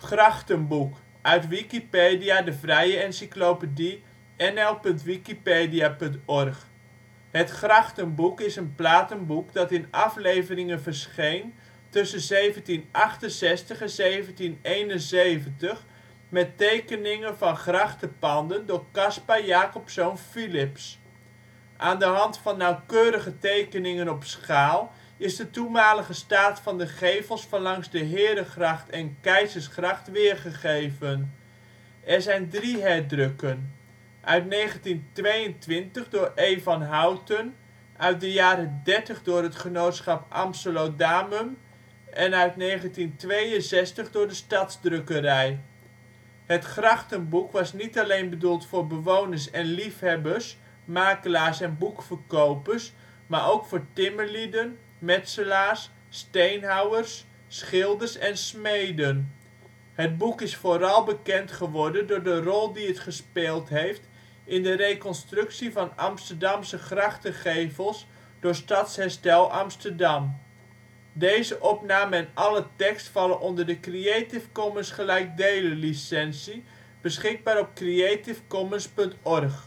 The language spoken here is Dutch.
Grachtenboek, uit Wikipedia, de vrije encyclopedie. nl.wikipedia.org. Het Grachtenboek is een platenboek dat in afleveringen verscheen tussen 1768 en 1771 met tekeningen van grachtenpanden door Caspar Jacobz. Philips. Aan de hand van nauwkeurige tekeningen op schaal is de toenmalige staat van de gevels van langs de Herengracht en Keizersgracht weergegeven. Er zijn 3 herdrukken: uit 1922 door E. van Houten, uit de jaren ' 30 door het Genootschap Amstelodamum en uit 1962 door de Stadsdrukkerij. Het Grachtenboek was niet alleen bedoeld voor bewoners en liefhebbers, makelaars en boekverkopers, maar ook voor timmerlieden, metselaars, steenhouwers, schilders en smeden. Het boek is vooral bekend geworden door de rol die het gespeeld heeft in de reconstructie van Amsterdamse grachtengevels door Stadsherstel Amsterdam. Deze opname en alle tekst vallen onder de Creative Commons gelijkdelen licentie, beschikbaar op creativecommons.org